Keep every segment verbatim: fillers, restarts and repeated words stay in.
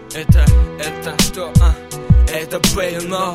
Это, это кто, а? Это Бэйно.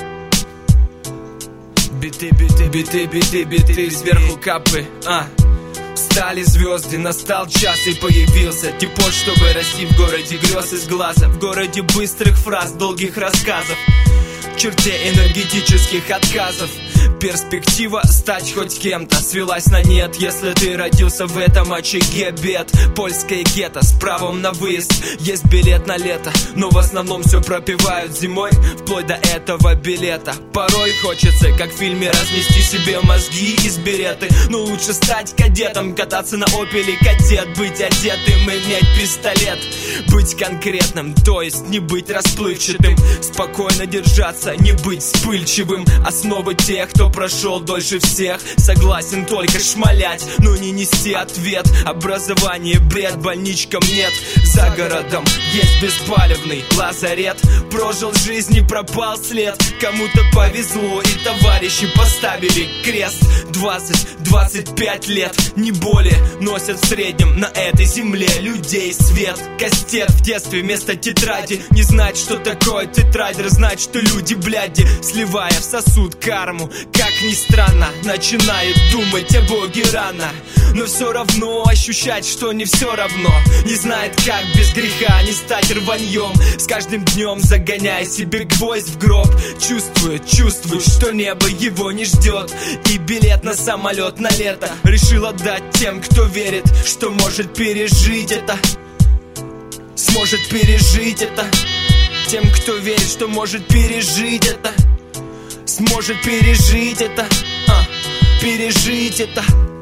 Биты, биты, биты, биты, биты, сверху капы, а? Стали звезды, настал час и появился типаж, чтобы расти в городе грез из глаза, в городе быстрых фраз, долгих рассказов, в черте энергетических отказов. Перспектива стать хоть кем-то свелась на нет, если ты родился в этом очаге бед. Польское гетто с правом на выезд, есть билет на лето, но в основном все пропивают зимой, вплоть до этого билета. Порой хочется, как в фильме, разнести себе мозги из береты, но лучше стать кадетом, кататься на опеле кадет, быть одетым и иметь пистолет, быть конкретным, то есть не быть расплывчатым, спокойно держаться, не быть вспыльчивым. Основы тех, кто прошел дольше всех, согласен только шмалять, но не нести ответ. Образование бред, больничкам нет, за городом есть беспалевный лазарет. Прожил жизнь и пропал след, кому-то повезло и товарищи поставили крест. Двадцать-двадцать пять лет, не более, носят в среднем на этой земле людей свет. Кастет в детстве вместо тетради, не знать, что такое тетрайдер, знать, что люди бляди, сливая в сосуд карму. Как ни странно, начинают думать о Боге рано, но все равно ощущать, что не все равно. Не знает, как без греха не стать рваньем, с каждым днем загоняя себе гвоздь в гроб. Чувствует, чувствует, что небо его не ждет, и билет на самолет на лето решил отдать тем, кто верит, что может пережить это. Сможет пережить это. Тем, кто верит, что может пережить это. Сможет пережить это, а, пережить это.